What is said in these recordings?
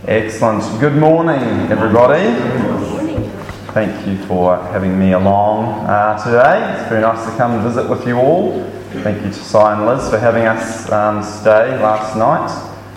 Excellent. Good morning, everybody. Thank you for having me along today. It's very nice to come and visit with you all. Thank you to Si and Liz for having us stay last night.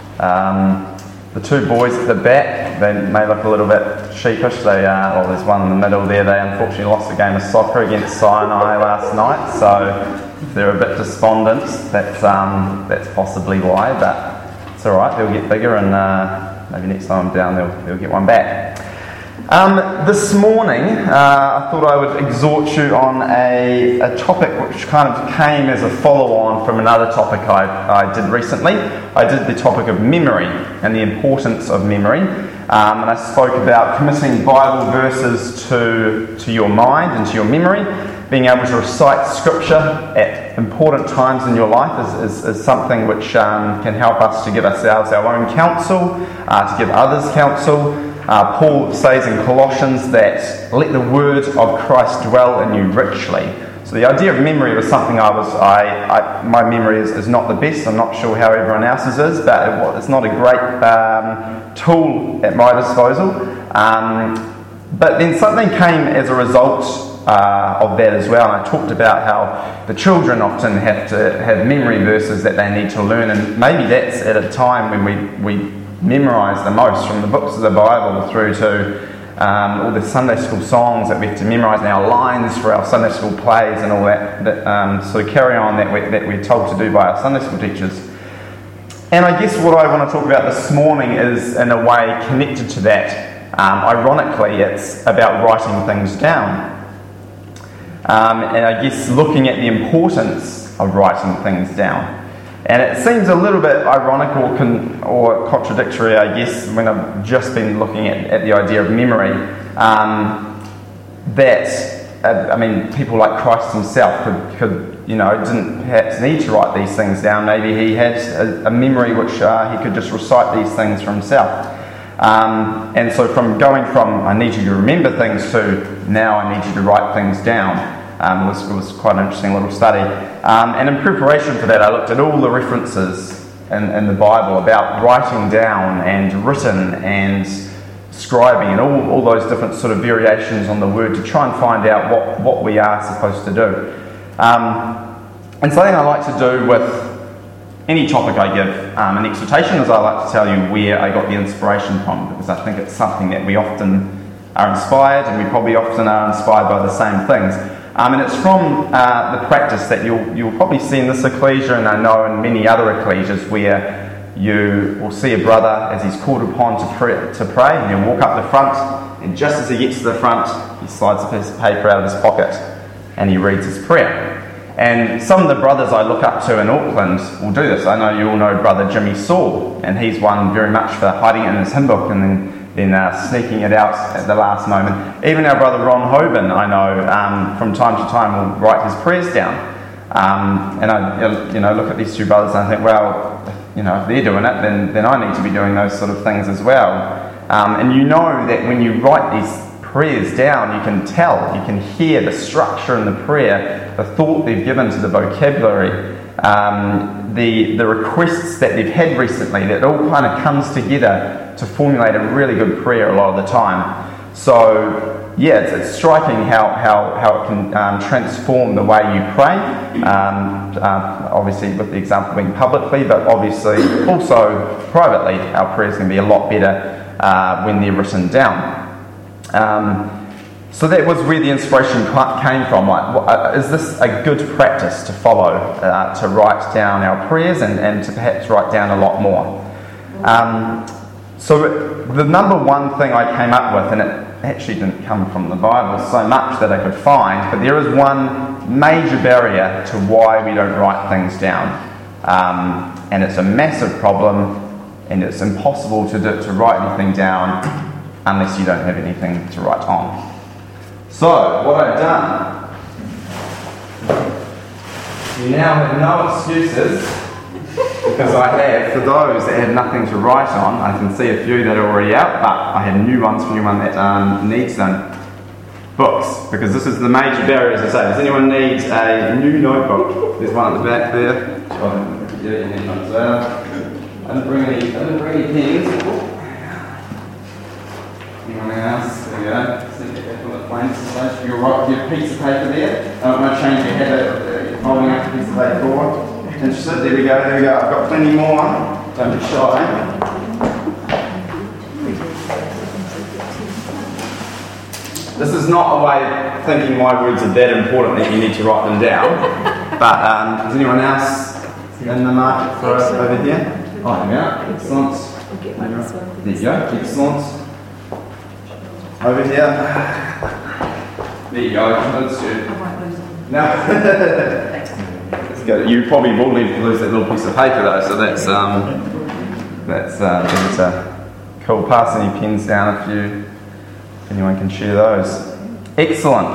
The two boys at the back, they may look a little bit sheepish. There's one in the middle there. They unfortunately lost a game of soccer against Si and I last night, so if they're a bit despondent, that's possibly why, but it's alright, they'll get bigger and maybe next time I'm down they'll get one back. This morning I thought I would exhort you on a topic which kind of came as a follow-on from another topic I did recently. I did the topic of memory and the importance of memory, and I spoke about committing Bible verses to your mind and to your memory. Being able to recite scripture at important times in your life is something which can help us to give ourselves our own counsel, to give others counsel. Paul says in Colossians that let the word of Christ dwell in you richly. So the idea of memory was something my memory is not the best. I'm not sure how everyone else's is, but it's not a great tool at my disposal. But then something came as a result of that as well, and I talked about how the children often have to have memory verses that they need to learn, and maybe that's at a time when we memorise the most, from the books of the Bible through to all the Sunday school songs that we have to memorise, and our lines for our Sunday school plays and all that sort of carry on that we're told to do by our Sunday school teachers. And I guess what I want to talk about this morning is in a way connected to that. Ironically, it's about writing things down. And I guess looking at the importance of writing things down. And it seems a little bit ironic or contradictory, I guess, when I've just been looking at the idea of memory, people like Christ himself didn't perhaps need to write these things down. Maybe he had a memory which he could just recite these things for himself. And so from going from I need you to remember things to now I need you to write things down was quite an interesting little study. And in preparation for that, I looked at all the references in the Bible about writing down and written and scribing and all those different sort of variations on the word to try and find out what we are supposed to do. And something I like to do with any topic I give an exhortation is I like to tell you where I got the inspiration from, because I think it's something that we often are inspired, and we probably often are inspired by the same things. And it's from the practice that you'll probably see in this ecclesia, and I know in many other ecclesias, where you will see a brother as he's called upon to pray, and he'll walk up the front, and just as he gets to the front, he slides a piece of paper out of his pocket, and he reads his prayer. And some of the brothers I look up to in Auckland will do this. I know you all know Brother Jimmy Saul, and he's one very much for hiding it in his hymn book and then sneaking it out at the last moment. Even our brother Ron Hoban, I know, from time to time will write his prayers down. And I look at these two brothers and I think, well, if they're doing it, then I need to be doing those sort of things as well. And you know that when you write these prayers down, you can hear the structure in the prayer, the thought they've given to the vocabulary, the requests that they've had recently, that it all kind of comes together to formulate a really good prayer a lot of the time. So yeah, it's striking how it can transform the way you pray, obviously with the example being publicly, but obviously also privately our prayers can be a lot better when they're written down. So that was where the inspiration came from. Is this a good practice to follow, to write down our prayers and to perhaps write down a lot more? So the number one thing I came up with, and it actually didn't come from the Bible so much that I could find, but there is one major barrier to why we don't write things down. And it's a massive problem, and it's impossible to write anything down unless you don't have anything to write on. So, what I've done, you now have no excuses, because I have, for those that have nothing to write on, I can see a few that are already out, but I have new ones for anyone that needs them. Books, because this is the major barrier, as I say. Does anyone need a new notebook? There's one at the back there. I didn't bring any pens. piece of paper there. I don't want to change your habit of holding up a piece of paper forward. Interested? There we go. I've got plenty more. Don't be shy. This is not a way of thinking my words are that important that you need to write them down. But is anyone else in the market for us over here? Oh, yeah. Excellent. There you go. Excellent. Over here. There you go. That's good. No. Let's go. You probably will need to lose that little piece of paper though, so that's cool. Pass any pens down if anyone can share those. Excellent.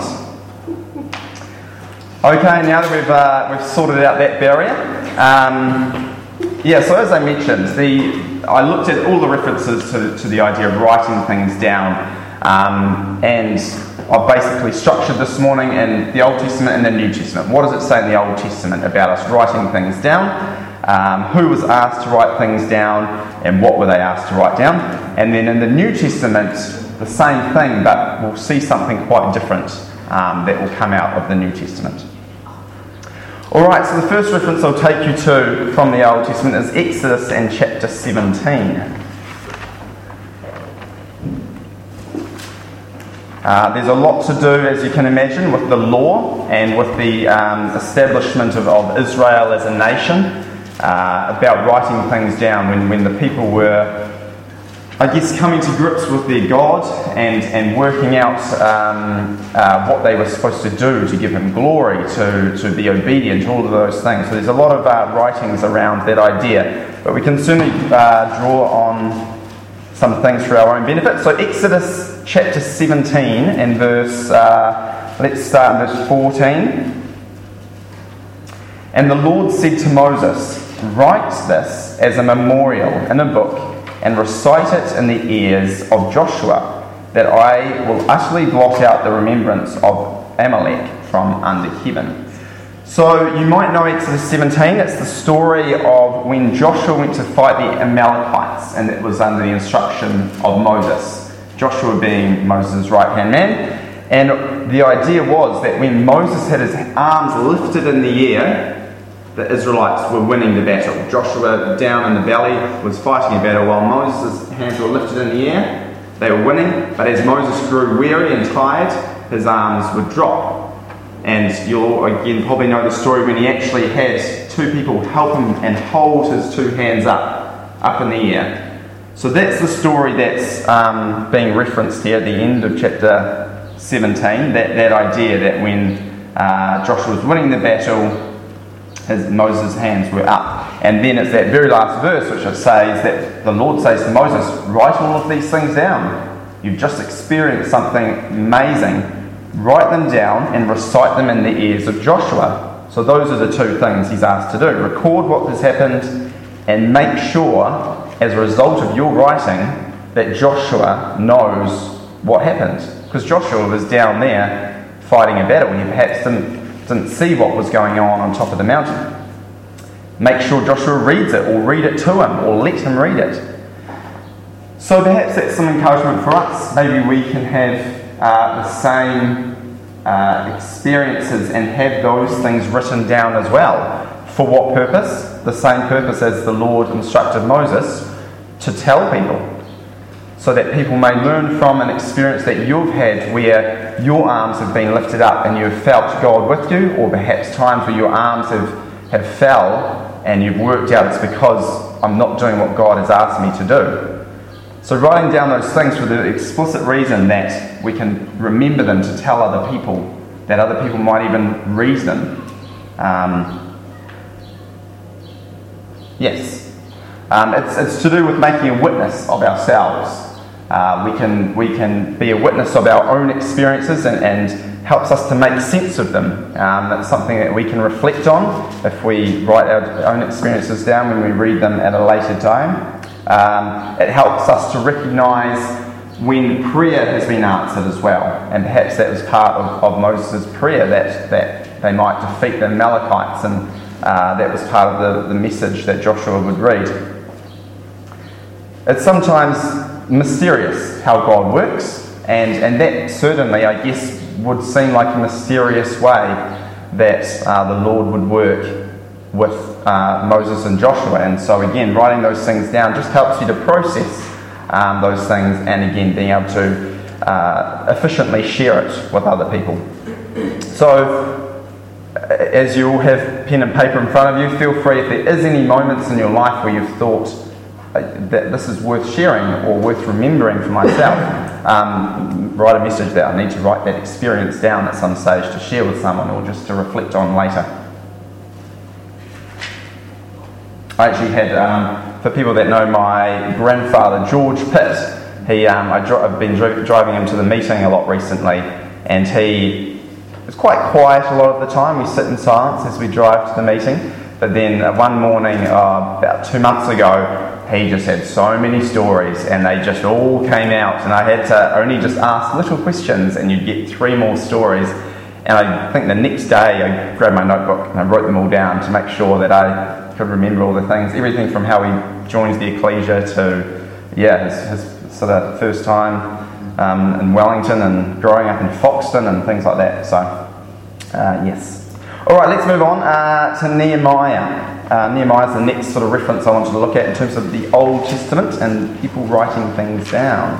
Okay, now that we've sorted out that barrier, so as I mentioned, I looked at all the references to the idea of writing things down, and I've basically structured this morning in the Old Testament and the New Testament. What does it say in the Old Testament about us writing things down? Who was asked to write things down, and what were they asked to write down? And then in the New Testament, the same thing, but we'll see something quite different that will come out of the New Testament. Alright, so the first reference I'll take you to from the Old Testament is Exodus and chapter 17. There's a lot to do, as you can imagine, with the law and with the establishment of Israel as a nation, about writing things down when the people were, I guess, coming to grips with their God and working out what they were supposed to do to give him glory, to be obedient, all of those things. So there's a lot of writings around that idea, but we can certainly draw on some things for our own benefit. So Exodus chapter 17 and let's start in verse 14. And the Lord said to Moses, "Write this as a memorial in a book, and recite it in the ears of Joshua, that I will utterly blot out the remembrance of Amalek from under heaven." So you might know Exodus 17. It's the story of when Joshua went to fight the Amalekites, and it was under the instruction of Moses, Joshua being Moses' right-hand man. And the idea was that when Moses had his arms lifted in the air, the Israelites were winning the battle. Joshua, down in the valley, was fighting a battle while Moses' hands were lifted in the air. They were winning, but as Moses grew weary and tired, his arms would drop. And you'll again probably know the story when he actually had two people help him and hold his two hands up in the air. So that's the story that's being referenced here at the end of chapter 17, that idea that when Joshua was winning the battle, Moses' hands were up. And then it's that very last verse which it says that the Lord says to Moses, "Write all of these things down. You've just experienced something amazing. Write them down and recite them in the ears of Joshua." So those are the two things he's asked to do. Record what has happened and make sure, as a result of your writing, that Joshua knows what happened. Because Joshua was down there fighting a battle. He perhaps didn't see what was going on top of the mountain. Make sure Joshua reads it, or read it to him, or let him read it. So perhaps that's some encouragement for us. Maybe we can have the same experiences and have those things written down as well. For what purpose? The same purpose as the Lord instructed Moses, to tell people, so that people may learn from an experience that you've had where your arms have been lifted up and you've felt God with you, or perhaps times where your arms have fell and you've worked out it's because I'm not doing what God has asked me to do. So writing down those things for the explicit reason that we can remember them to tell other people, that other people might even read them. It's to do with making a witness of ourselves. We can be a witness of our own experiences and helps us to make sense of them. That's something that we can reflect on if we write our own experiences down when we read them at a later time. It helps us to recognise when prayer has been answered as well, and perhaps that was part of Moses' prayer, that they might defeat the Amalekites, and that was part of the message that Joshua would read. It's sometimes mysterious how God works, and that certainly, I guess, would seem like a mysterious way that the Lord would work with Moses and Joshua. And so again, writing those things down just helps you to process those things, and again, being able to efficiently share it with other people. So, as you all have pen and paper in front of you, feel free, if there is any moments in your life where you've thought that this is worth sharing or worth remembering for myself, write a message there. I need to write that experience down at some stage to share with someone or just to reflect on later. I actually had, for people that know my grandfather, George Pitt, I've been driving him to the meeting a lot recently, and he is quite quiet a lot of the time. We sit in silence as we drive to the meeting. But then one morning, about 2 months ago, he just had so many stories, and they just all came out, and I had to only just ask little questions, and you'd get 3 more stories. And I think the next day I grabbed my notebook and I wrote them all down to make sure that I could remember all the things, everything from how he joins the ecclesia to his sort of first time in Wellington and growing up in Foxton and things like that. So yes. Alright, let's move on to Nehemiah. Nehemiah is the next sort of reference I wanted to look at in terms of the Old Testament and people writing things down.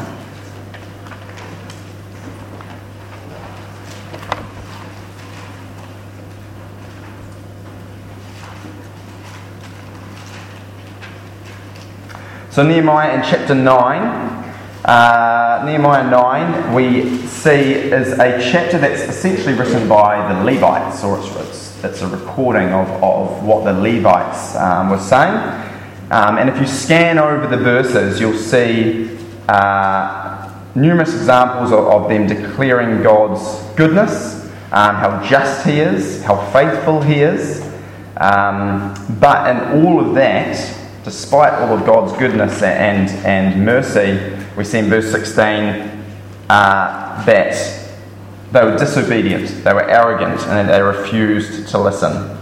So Nehemiah in chapter 9, Nehemiah 9 we see is a chapter that's essentially written by the Levites, or it's a recording of what the Levites were saying. And if you scan over the verses, you'll see numerous examples of them declaring God's goodness, how just He is, how faithful He is. But in all of that, despite all of God's goodness and mercy, we see in verse 16 that they were disobedient, they were arrogant, and they refused to listen.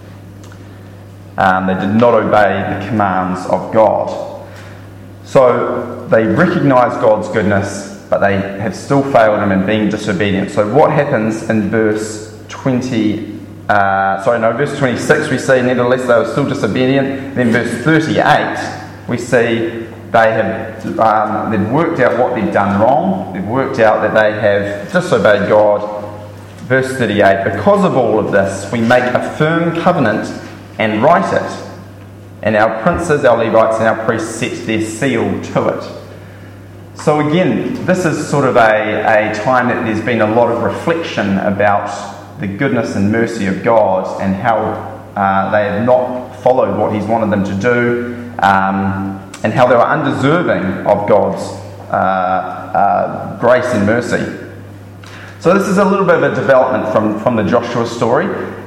They did not obey the commands of God. So they recognise God's goodness, but they have still failed Him in being disobedient. So what happens in verse 26 we see, nevertheless they were still disobedient. Then verse 38 we see they've worked out what they've done wrong. They've worked out that they have disobeyed God. Verse 38, because of all of this, we make a firm covenant and write it. And our princes, our Levites, and our priests set their seal to it. So again, this is sort of a time that there's been a lot of reflection about the goodness and mercy of God and how they have not followed what He's wanted them to do, and how they were undeserving of God's grace and mercy. So this is a little bit of a development from the Joshua story,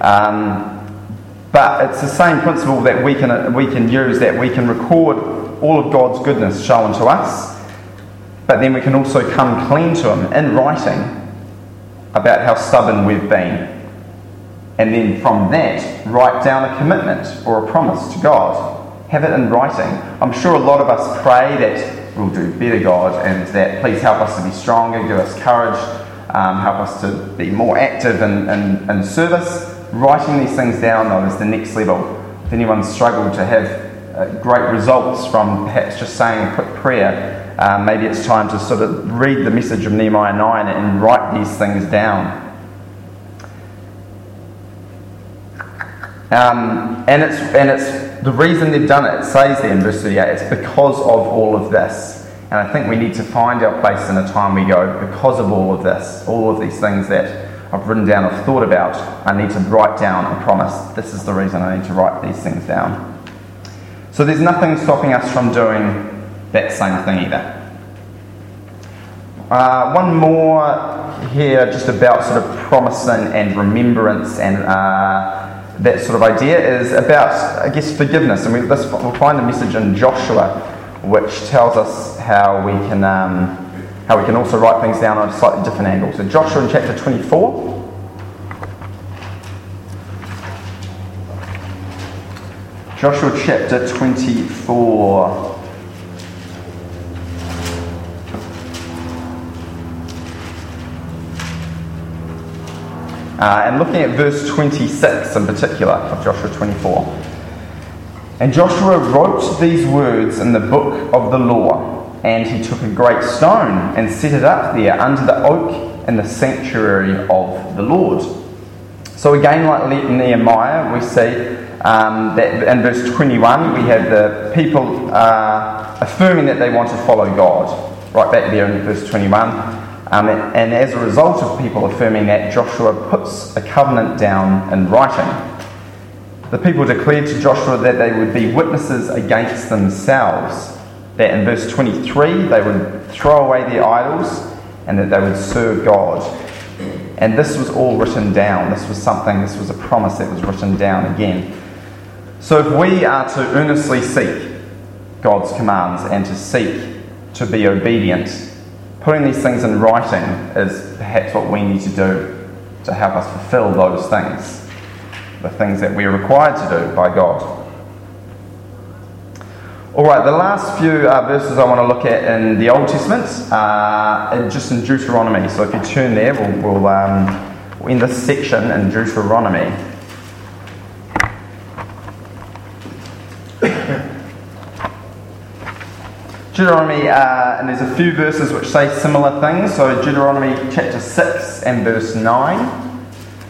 but it's the same principle that we can use, that we can record all of God's goodness shown to us, but then we can also come clean to Him in writing about how stubborn we've been. And then from that, write down a commitment or a promise to God. Have it in writing. I'm sure a lot of us pray that we'll do better, God, and that please help us to be stronger, give us courage, help us to be more active in service. Writing these things down, though, is the next level. If anyone's struggled to have great results from perhaps just saying a quick prayer, maybe it's time to sort of read the message of Nehemiah 9 and write these things down. And it's the reason they've done it. It says there in verse 38, it's because of all of this. And I think we need to find our place in a time we go, because of all of this, all of these things that I've written down, I've thought about, I need to write down a promise. This is the reason I need to write these things down. So there's nothing stopping us from doing that same thing either. One more here just about sort of promising and remembrance and that sort of idea is about, I guess, forgiveness. And we'll find a message in Joshua which tells us how we can also write things down on a slightly different angle. So Joshua in chapter 24. Joshua chapter 24. and looking at verse 26 in particular of Joshua 24. And Joshua wrote these words in the book of the law, and he took a great stone and set it up there under the oak in the sanctuary of the Lord. So again, like Nehemiah, we see that in verse 21 we have the people affirming that they want to follow God. Right back there in verse 21. And as a result of people affirming that, Joshua puts a covenant down in writing. The people declared to Joshua that they would be witnesses against themselves, that in verse 23 they would throw away their idols and that they would serve God. And this was all written down. This was a promise that was written down again. So if we are to earnestly seek God's commands and to seek to be obedient, putting these things in writing is perhaps what we need to do to help us fulfill those things, the things that we are required to do by God. Alright, the last few verses I want to look at in the Old Testament are just in Deuteronomy. So if you turn there, we'll end this section in Deuteronomy. Deuteronomy, and there's a few verses which say similar things. So Deuteronomy chapter 6 and verse 9.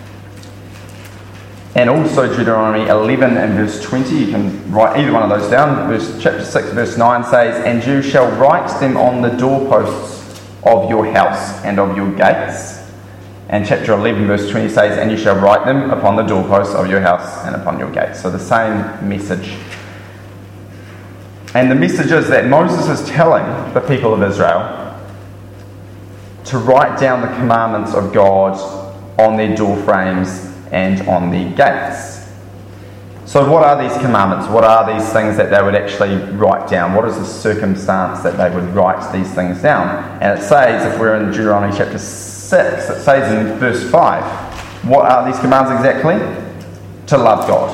And also Deuteronomy 11 and verse 20. You can write either one of those down. Chapter 6 verse 9 says, "And you shall write them on the doorposts of your house and of your gates." And chapter 11 verse 20 says, "And you shall write them upon the doorposts of your house and upon your gates." So the same message. And the message is that Moses is telling the people of Israel to write down the commandments of God on their door frames and on their gates. So what are these commandments? What are these things that they would actually write down? What is the circumstance that they would write these things down? And it says, if we're in Deuteronomy chapter 6, it says in verse 5, what are these commands exactly? To love God.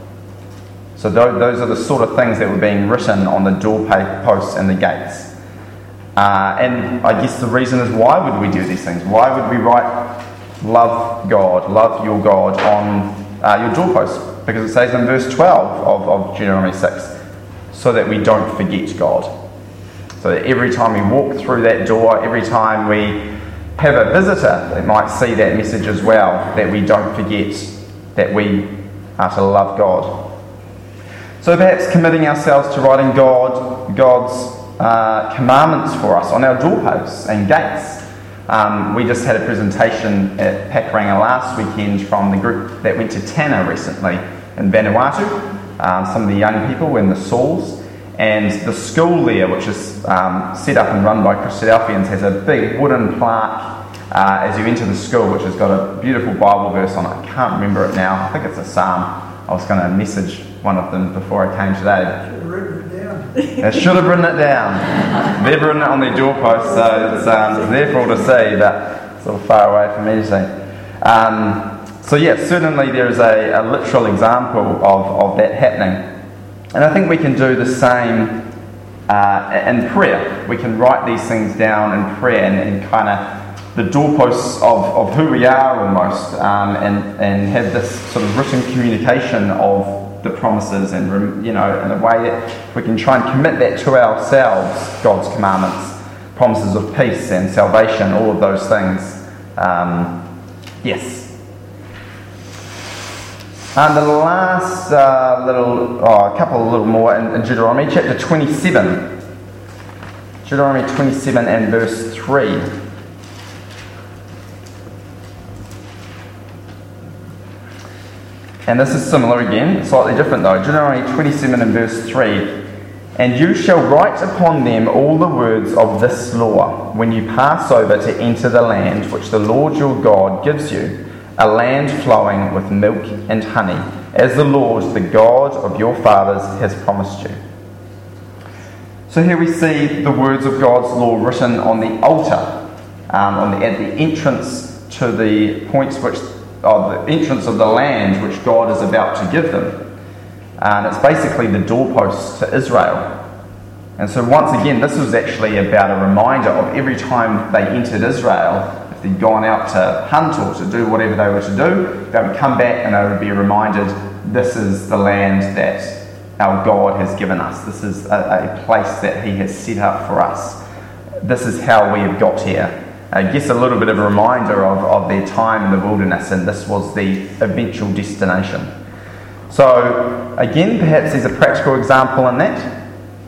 So those are the sort of things that were being written on the doorposts and the gates. And I guess the reason is, why would we do these things? Why would we write love God, love your God on your doorposts? Because it says in verse 12 of Deuteronomy 6, so that we don't forget God. So that every time we walk through that door, every time we have a visitor, they might see that message as well, that we don't forget that we are to love God. So perhaps committing ourselves to writing God's commandments for us on our doorposts and gates. We just had a presentation at Pakuranga last weekend from the group that went to Tanna recently in Vanuatu. Some of the young people in the Sauls. And the school there, which is set up and run by Christadelphians, has a big wooden plaque as you enter the school, which has got a beautiful Bible verse on it. I can't remember it now. I think it's a psalm. I was going to message one of them before I came today. They should have written it down. They've written it on their doorpost, so it's there for all to see, but it's a little far away for me to see. So yeah, certainly there is a literal example of that happening. And I think we can do the same in prayer. We can write these things down in prayer and kind of the doorposts of who we are almost, and have this sort of written communication of the promises, and in a way that we can try and commit that to ourselves, God's commandments, promises of peace and salvation, all of those things. Yes. And the last a couple more in Deuteronomy, chapter 27. Deuteronomy 27 and verse 3. And this is similar again, slightly different though. Deuteronomy 27 and verse 3. "And you shall write upon them all the words of this law when you pass over to enter the land which the Lord your God gives you, a land flowing with milk and honey, as the Lord, the God of your fathers, has promised you." So here we see the words of God's law written on the altar, at the entrance to the points the entrance of the land which God is about to give them. And it's basically the doorposts to Israel. And so once again, this was actually about a reminder of every time they entered Israel, if they'd gone out to hunt or to do whatever they were to do, they would come back and they would be reminded, this is the land that our God has given us. This is a place that he has set up for us. This is how we have got here. I guess a little bit of a reminder of their time in the wilderness, and this was the eventual destination. So, again, perhaps there's a practical example in that.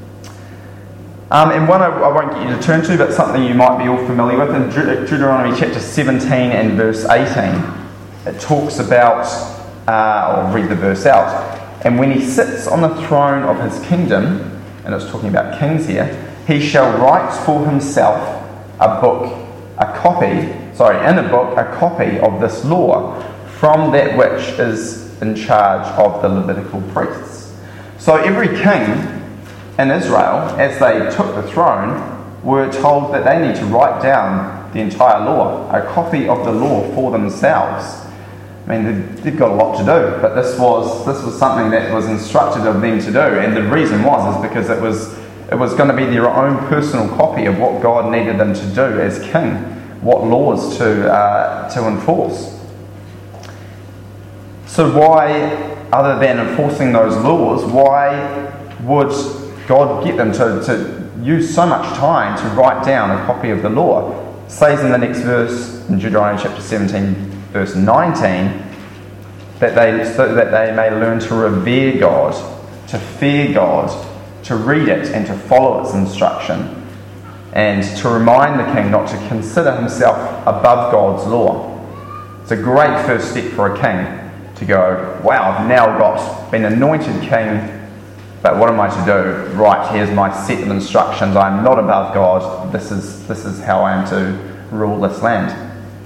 And one I won't get you to turn to, but something you might be all familiar with. In Deuteronomy chapter 17 and verse 18, it talks about, I'll read the verse out. And when he sits on the throne of his kingdom, and it's talking about kings here, he shall write for himself in a book, a copy of this law from that which is in charge of the Levitical priests. So every king in Israel, as they took the throne, were told that they need to write down the entire law, a copy of the law for themselves. I mean, they've got a lot to do, but this was something that was instructed of them to do, and the reason is because it was going to be their own personal copy of what God needed them to do as king, what laws to enforce. So why, other than enforcing those laws, why would God get them to use so much time to write down a copy of the law? It says in the next verse, in Deuteronomy chapter 17, verse 19, so that they may learn to revere God, to fear God, to read it and to follow its instruction, and to remind the king not to consider himself above God's law. It's a great first step for a king to go, wow, I've now been anointed king, but what am I to do? Right, here's my set of instructions. I'm not above God. This is how I am to rule this land.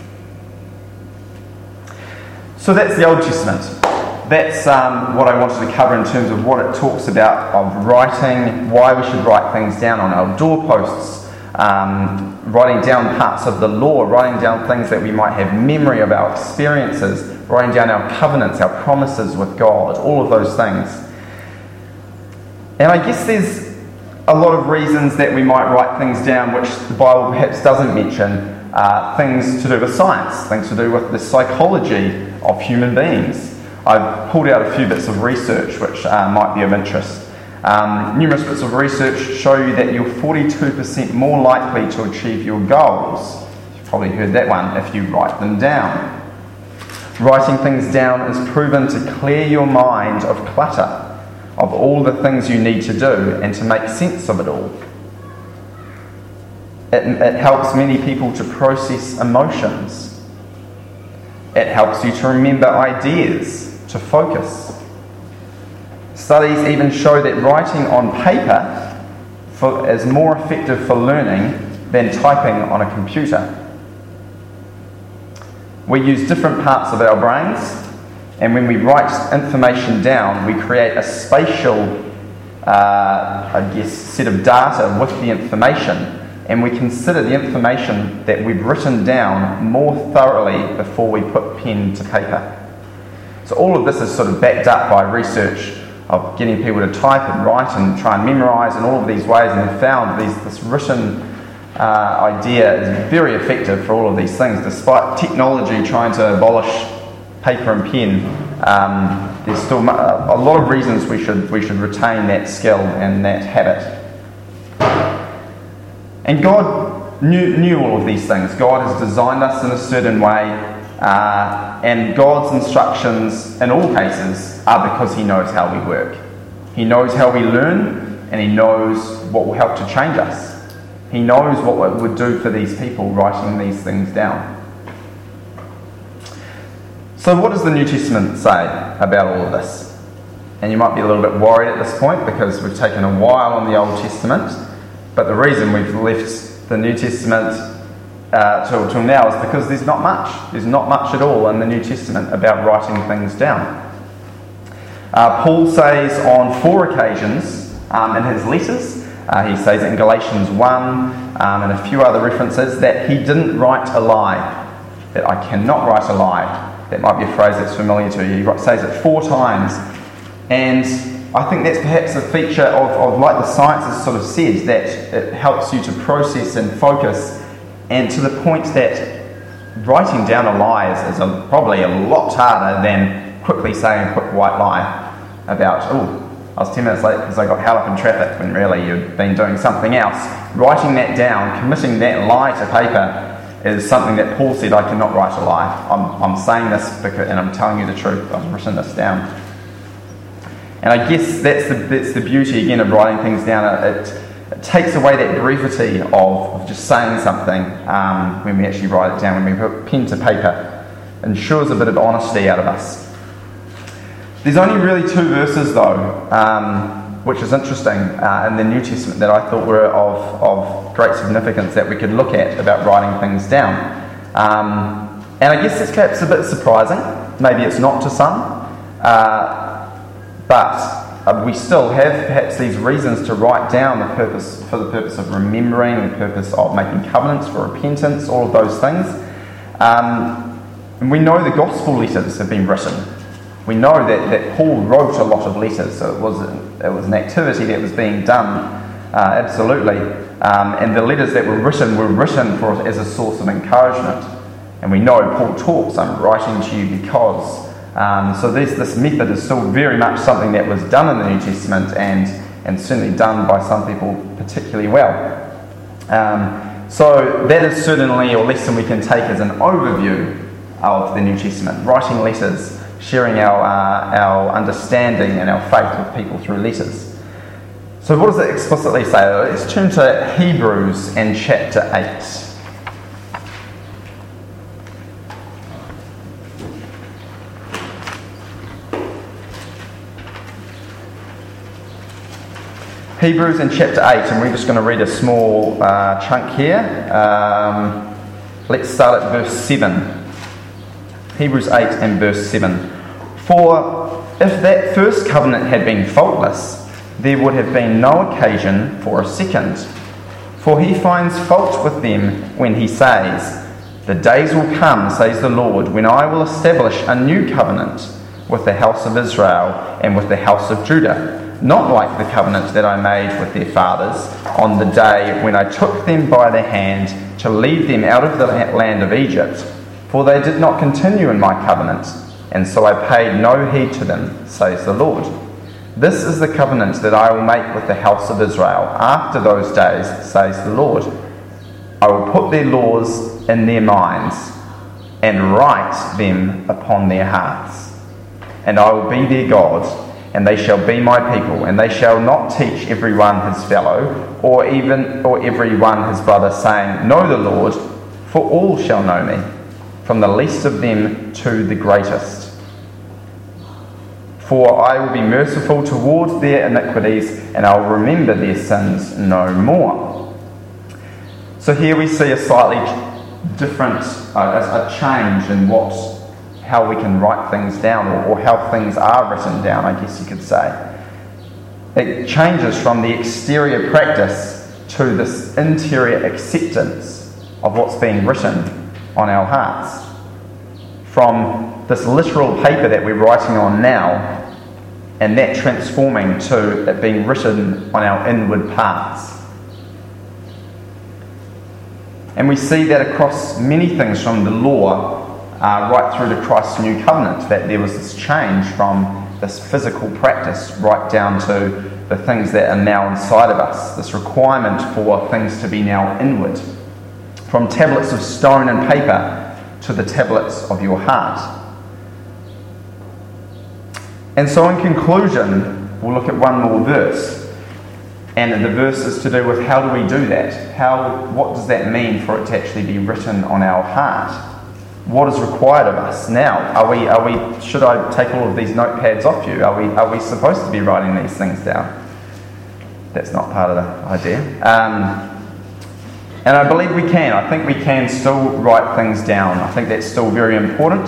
So that's the Old Testament. That's what I wanted to cover in terms of what it talks about of writing, why we should write things down on our doorposts, writing down parts of the law, writing down things that we might have memory of our experiences, writing down our covenants, our promises with God, all of those things. And I guess there's a lot of reasons that we might write things down which the Bible perhaps doesn't mention. Things to do with science, things to do with the psychology of human beings. I've pulled out a few bits of research which might be of interest. Numerous bits of research show you that you're 42% more likely to achieve your goals. You've probably heard that one if you write them down. Writing things down is proven to clear your mind of clutter, of all the things you need to do, and to make sense of it all. It helps many people to process emotions. It helps you to remember ideas, to focus. Studies even show that writing on paper is more effective for learning than typing on a computer. We use different parts of our brains, and when we write information down, we create a spatial, set of data with the information, and we consider the information that we've written down more thoroughly before we put pen to paper. So all of this is sort of backed up by research of getting people to type and write and try and memorise in all of these ways, and they've found this written idea is very effective for all of these things. Despite technology trying to abolish paper and pen, there's still a lot of reasons we should retain that skill and that habit. And God knew all of these things. God has designed us in a certain way, and God's instructions in all cases are because He knows how we work. He knows how we learn, and He knows what will help to change us. He knows what it would do for these people writing these things down. So what does the New Testament say about all of this? And you might be a little bit worried at this point because we've taken a while on the Old Testament, but the reason we've left the New Testament till now is because there's not much. There's not much at all in the New Testament about writing things down. Paul says on 4 occasions in his letters, he says in Galatians 1 and a few other references, that he didn't write a lie, that I cannot write a lie. That might be a phrase that's familiar to you. He says it 4 times. And I think that's perhaps a feature of like the science has sort of said, that it helps you to process and focus, and to the point that writing down a lie is probably a lot harder than quickly saying a quick white lie about, I was 10 minutes late because I got held up in traffic, when really you'd been doing something else. Writing that down, committing that lie to paper, is something that Paul said, I cannot write a lie. I'm saying this and I'm telling you the truth. I've written this down. And I guess that's the beauty, again, of writing things down. It takes away that brevity of just saying something when we actually write it down, when we put pen to paper. It ensures a bit of honesty out of us. There's only really 2 verses, though, which is interesting in the New Testament that I thought were of great significance that we could look at about writing things down. And I guess it's perhaps a bit surprising. Maybe it's not to some. But we still have perhaps these reasons to write down for the purpose of remembering, the purpose of making covenants, for repentance, all of those things. And we know the gospel letters have been written. We know that Paul wrote a lot of letters, so it was an activity that was being done, absolutely. And the letters that were written as a source of encouragement. And we know Paul talks, I'm writing to you because. So this method is still very much something that was done in the New Testament and certainly done by some people particularly well. So that is certainly a lesson we can take as an overview of the New Testament. Writing letters, sharing our understanding and our faith with people through letters. So what does it explicitly say? Let's turn to Hebrews and chapter 8. Hebrews in chapter 8, and we're just going to read a small chunk here. Let's start at verse 7. Hebrews 8 and verse 7. For if that first covenant had been faultless, there would have been no occasion for a second. For he finds fault with them when he says, the days will come, says the Lord, when I will establish a new covenant with the house of Israel and with the house of Judah, not like the covenant that I made with their fathers on the day when I took them by the hand to lead them out of the land of Egypt. For they did not continue in my covenant, and so I paid no heed to them, says the Lord. This is the covenant that I will make with the house of Israel after those days, says the Lord. I will put their laws in their minds and write them upon their hearts. And I will be their God, and they shall be my people, and they shall not teach every one his fellow, or every one his brother, saying, know the Lord, for all shall know me, from the least of them to the greatest. For I will be merciful towards their iniquities, and I will remember their sins no more. So here we see a slightly different, a change in how we can write things down, or how things are written down, I guess you could say. It changes from the exterior practice to this interior acceptance of what's being written on our hearts. From this literal paper that we're writing on now, and that transforming to it being written on our inward parts. And we see that across many things, from the law right through to Christ's new covenant, that there was this change from this physical practice right down to the things that are now inside of us, this requirement for things to be now inward. From tablets of stone and paper to the tablets of your heart. And so in conclusion, we'll look at one more verse. And the verse is to do with how do we do that? What does that mean for it to actually be written on our heart? What is required of us now? Should I take all of these notepads off you? Are we supposed to be writing these things down? That's not part of the idea. And I believe we can. I think we can still write things down. I think that's still very important.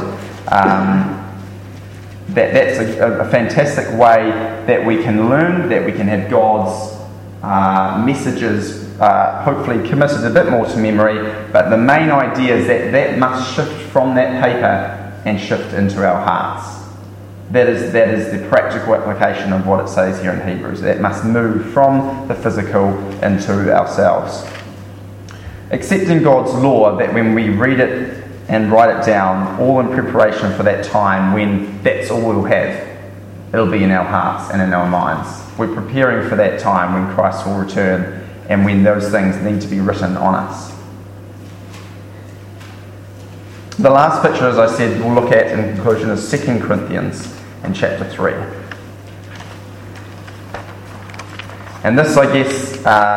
That's a fantastic way that we can learn, that we can have God's messages hopefully committed a bit more to memory. But the main idea is that must shift from that paper and shift into our hearts. That is the practical application of what it says here in Hebrews. That must move from the physical into ourselves. Accepting God's law, that when we read it and write it down, all in preparation for that time when that's all we'll have. It'll be in our hearts and in our minds. We're preparing for that time when Christ will return and when those things need to be written on us. The last picture, as I said, we'll look at in conclusion is 2 Corinthians in chapter 3. And this, I guess,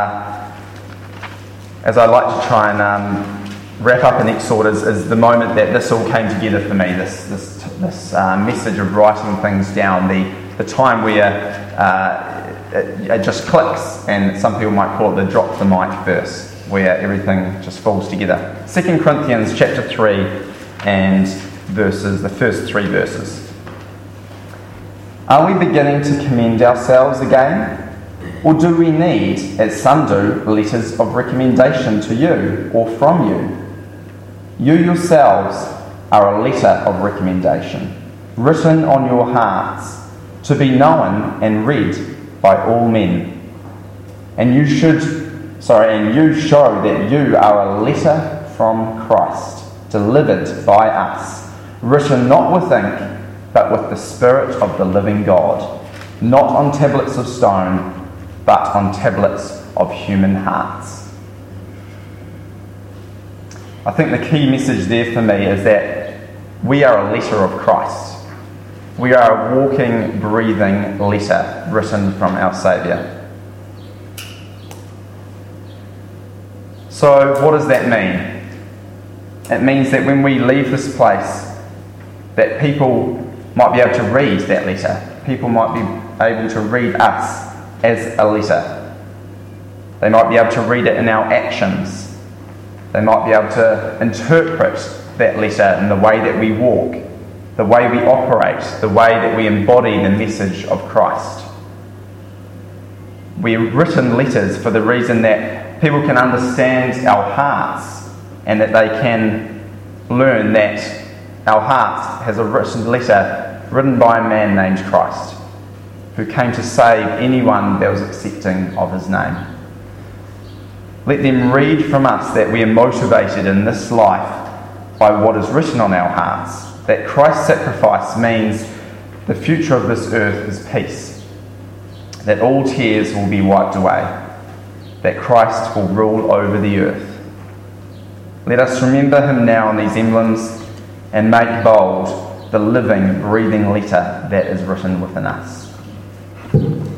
as I like to try and wrap up an exhort, is the moment that this all came together for me, this message of writing things down, the time where it just clicks, and some people might call it the drop the mic verse, where everything just falls together. 2 Corinthians chapter 3 and the first 3 verses. Are we beginning to commend ourselves again? Or do we need, as some do, letters of recommendation to you or from you? You yourselves are a letter of recommendation, written on your hearts, to be known and read by all men. And you show that you are a letter from Christ, delivered by us, written not with ink, but with the Spirit of the living God, not on tablets of stone, but on tablets of human hearts. I think the key message there for me is that we are a letter of Christ. We are a walking, breathing letter written from our Saviour. So what does that mean? It means that when we leave this place, that people might be able to read that letter. People might be able to read us as a letter. They might be able to read it in our actions. They might be able to interpret that letter in the way that we walk, the way we operate, the way that we embody the message of Christ. We're written letters for the reason that people can understand our hearts and that they can learn that our heart has a written letter written by a man named Christ, who came to save anyone that was accepting of his name. Let them read from us that we are motivated in this life by what is written on our hearts, that Christ's sacrifice means the future of this earth is peace, that all tears will be wiped away, that Christ will rule over the earth. Let us remember him now in these emblems and make bold the living, breathing letter that is written within us.